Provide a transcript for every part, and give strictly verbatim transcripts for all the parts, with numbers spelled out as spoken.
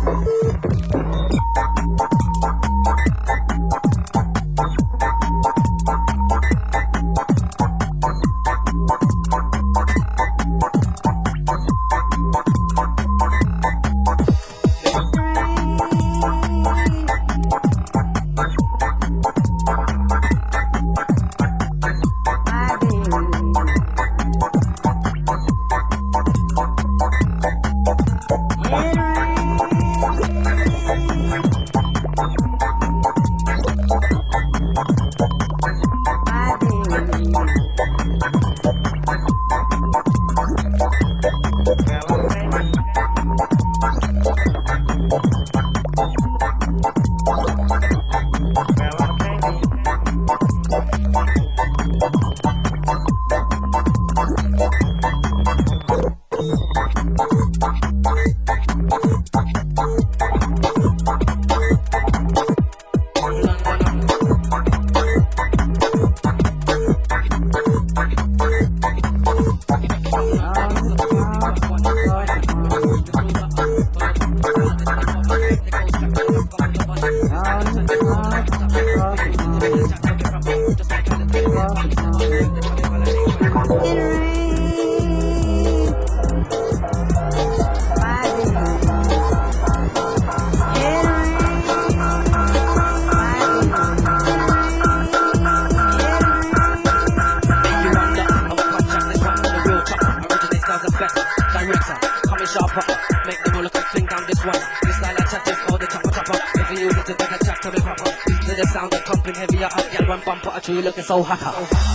You looking so hot.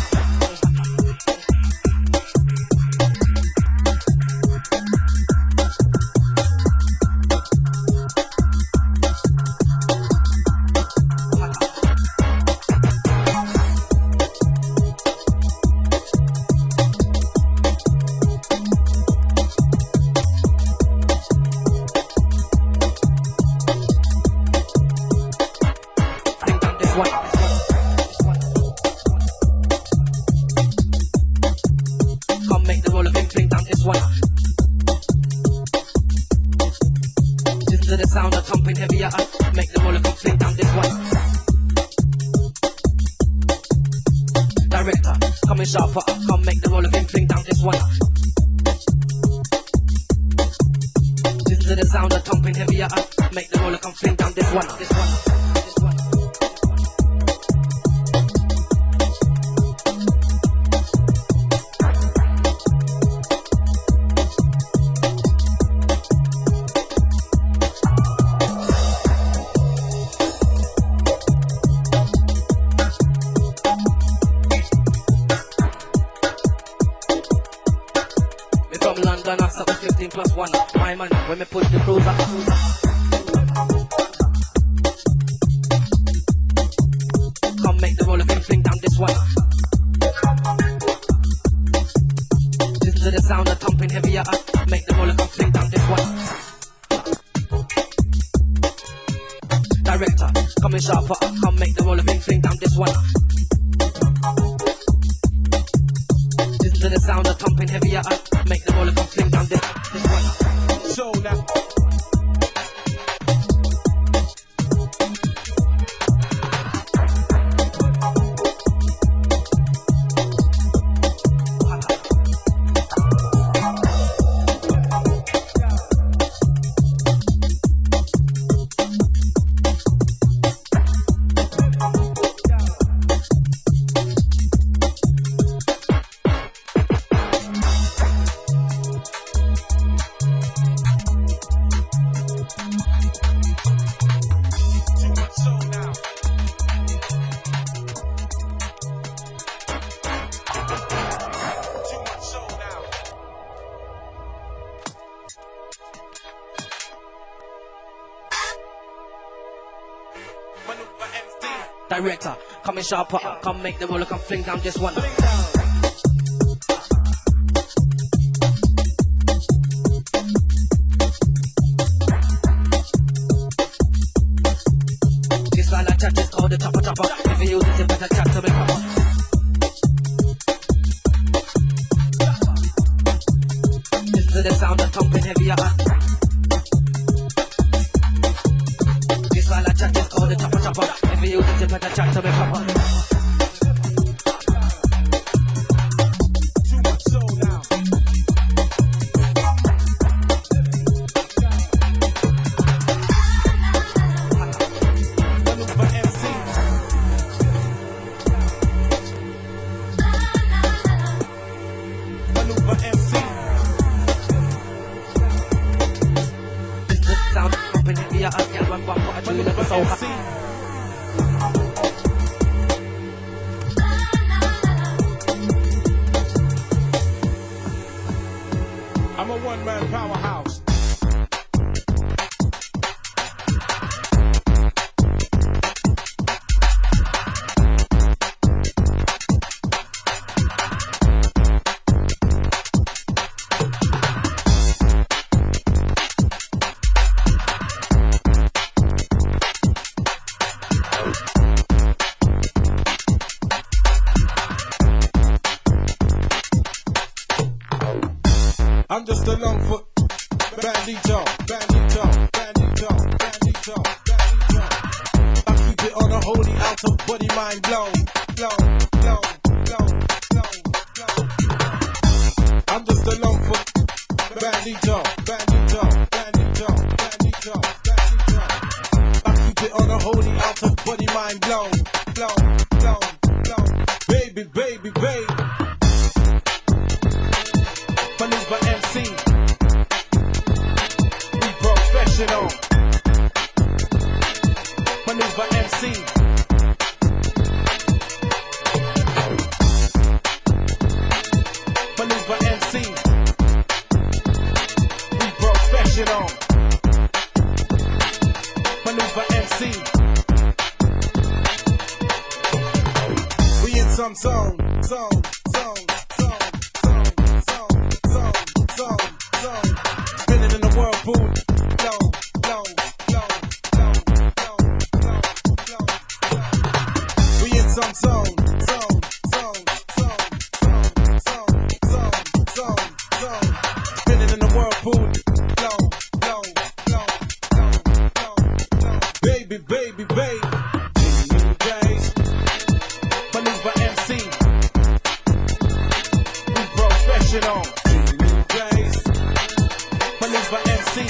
Director, come and sharp up, come make the roller, come fling down this one. This style I chat is called the chopper chopper. If you use it, you better chat to me proper. This is the sound of thumping heavier. better chat to me proper. Too much soul now. Maneuver M C. Maneuver M C. The sound pumping in the air, yeah, when one I do never so hot. I'm a one-man powerhouse. I'm just a long foot bandito, bandito, bandito, bandito, bandito. I keep it on a holy out of body, mind blown, blown, blown, blown, blown, blown. I'm just a long foot bandito, bandito, bandito, bandito, bandito. I keep it on a holy out of body, mind blown, blown, blown, blown. Baby, baby, baby. Maneuver M C, we professional. Maneuver M C, Maneuver M C, we professional. Maneuver M C, we in some zone, zone, zone, zone. Spinning in the whirlpool, blow, blow, blow, blow, blow, blow, blow. We in some zone, zone, zone, zone, zone, zone, zone, zone. Spinning in the whirlpool, blow, blow, blow, blow, blow, blow. Baby, baby, baby. New days, Maneuver M C. We professional. Maneuver M C.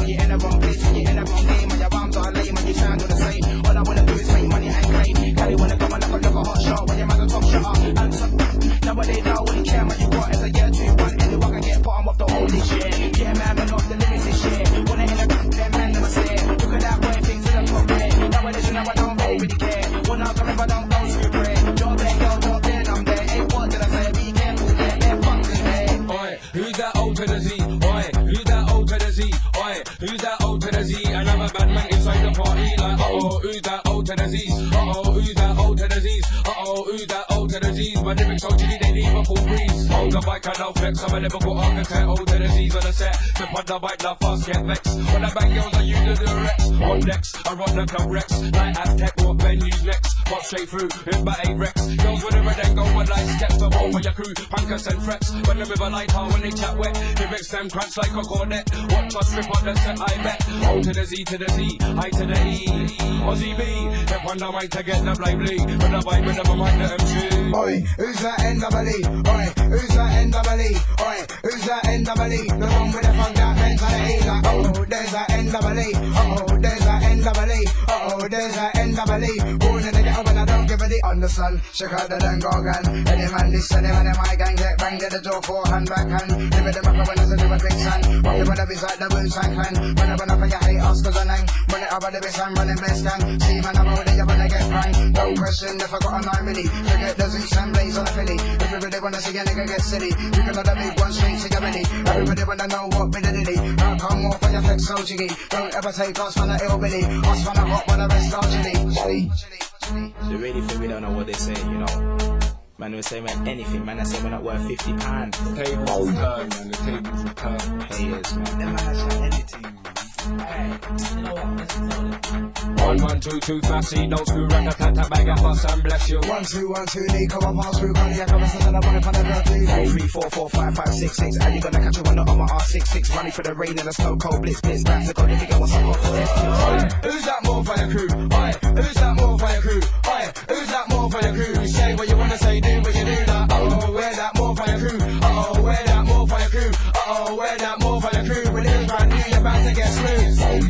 when you're in the wrong place, when you're in the wrong game, and your rhymes are lame and you sound all the same. All I wanna do is make money and claim. Cali wanna come and knock a hot shot when your man a top shot. And so, nobody now when you care, man, you got as a year two, one, anyone can get bottom of the whole this year. Yeah, man, but not the limits this year. Wanna hit a back, them man never stare. Look at that boy, things to the top there. Nowadays, you know I don't really care. When I come if I don't go through prayer. Drop there, girl, drop there, and I'm there. Hey, what did I say? Be careful there, they're fucking there. Oi, who's that old to the Z? Oi, who's that old to the Z? Oi, who's that old to the Z? Another bad man inside the party, like, uh-oh, who's that old to the Z's? Uh-oh, who's that old to the Z's? Uh-oh, who's that old to the Z's? My lyrics so chilly, they leave a full breeze. Hold the bike and no flex, I'm a Liverpool architect, old to the Z's on the set. Flip on the bike, love fast, get vexed. When I bang girls, I use the Rex. On next, I run the club Rex. Like Aztec, what venues next? Pop straight through, in my A-Rex. Girls with a red and go with light steps. The roll for your crew, punkers and threats. When the river light hard, when they chat wet. Lyrics them crunch like a cornet. Watch us strip on the set, I bet. O to the Z to the Z, I to the E. Aussie B, step on the mic to get the lively. With the vibe with the mic, the M C. Oi, who's that N double E? Oi, who's that N double E? Oi, who's that N double E? The one with the funk that mentality. Like, oh, there's that N double E. Oh, there's that N double E. Oh, there's that N double E. Born in the ghetto when I don't give a D. Understand, check out the Dan Gorgon. Any man this, any man in my gang get banged at the door, forehand, backhand. Live in the rocker when I say do a big sign. Rock the rhythm is like the Wu-Tang Clan. Run up and up and you hate us cause I nang. Run it up on the best and run it best gang. See man, I'm over there, you wanna get pranked. No question if I got a nine milli. Forget the Zeus and Blaze on the Philly. If you really wanna see a nigga get silly, you can let the big one straight to your belly. Everybody wanna know what bit of dilly. Now come off on your flex so jiggy. Don't ever take us from the ill-billy. Us from the hot when the rest are chilly. They really think we don't know what they say, you know. Man, we say man anything, man. I say we're not worth fifty pounds. The tables return, man. The tables return. Payers, man. Them man has like anything. You know what? Let's call it. One, one, two, two, fussy, no screw, rat, tat, tat, bag, a fuss, and bless you. One, two, one, two, Lee, come on, pass through, cardiac, I'm a son of the boy, pan of the Four, three, four, four, five, five, six, six. Are you gonna catch a one on my R six six? Running for the rain and the snow cold blitz blitz. Back to God if you go on some hot Oi, who's that more for your crew? Oi, who's that more for your crew? Oi, who's that more for your crew? Say what you wanna say, do what you do that. Oh, wear that more for your crew. Oh, wear that more for your crew. Oh, wear that more for your crew. When it's brand new, you're bound to get smooth.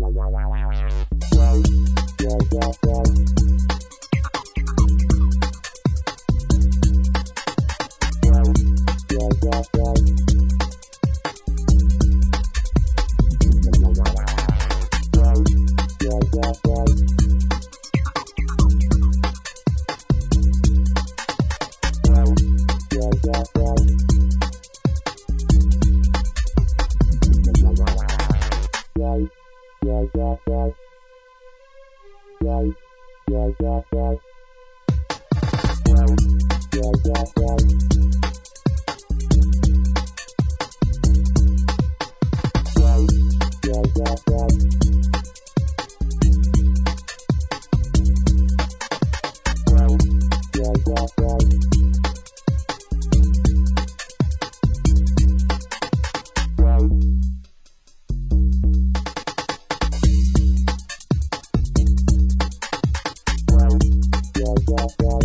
Yeah, yeah, yeah.